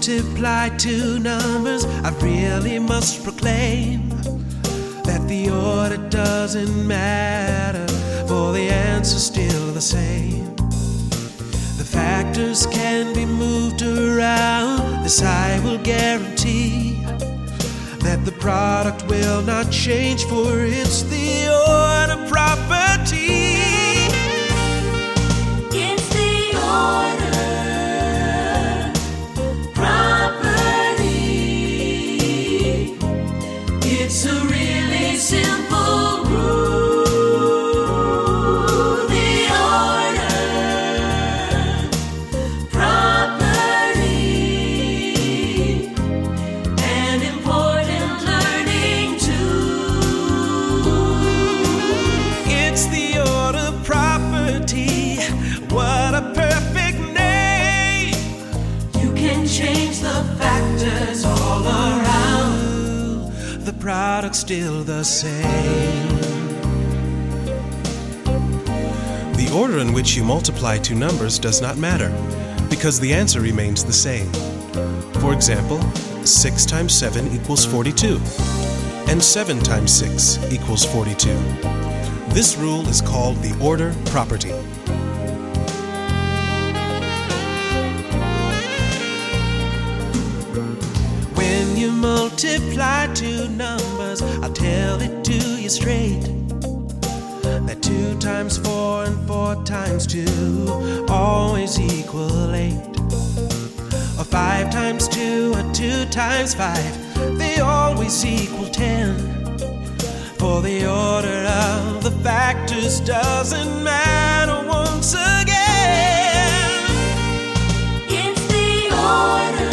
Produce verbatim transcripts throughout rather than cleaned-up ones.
multiply two numbers, I really must proclaim that the order doesn't matter, for the answer's still the same. The factors can be moved around, this I will guarantee, that the product will not change, for it's the order property. It's the order property. It's a really simple rule. The order property. An important learning tool. It's the order property. What a perfect name. You can change the factors all around. The product's still the same. The order in which you multiply two numbers does not matter, because the answer remains the same. For example, six times seven equals forty-two, and seven times six equals forty-two. This rule is called the order property. When you multiply two numbers, I'll tell it to you straight, that two times four and four times two always equal eight. Or five times two or two times five, they always equal ten. For the order of the factors doesn't matter once again. It's the order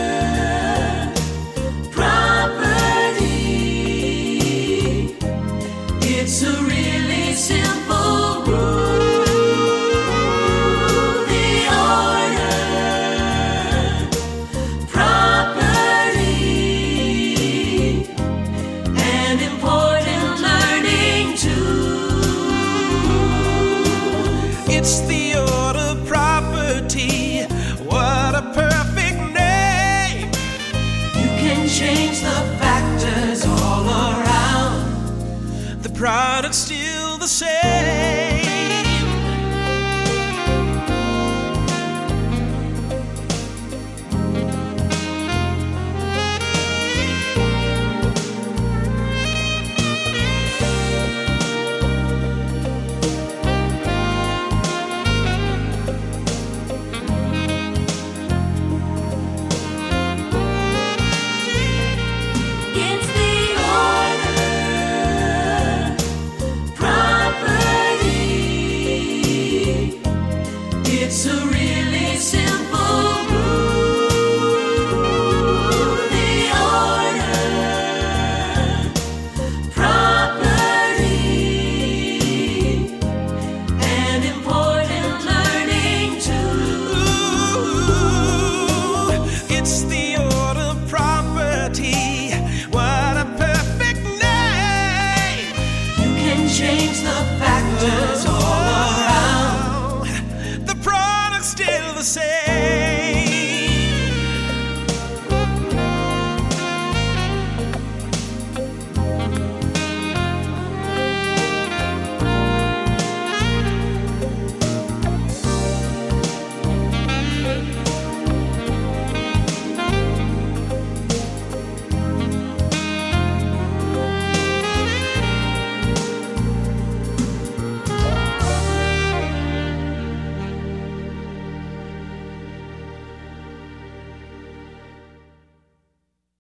property. It's a really simple rule. The order property. An important learning tool. It's the order property. What a perfect name. You can change the factors all around. The product's still the same.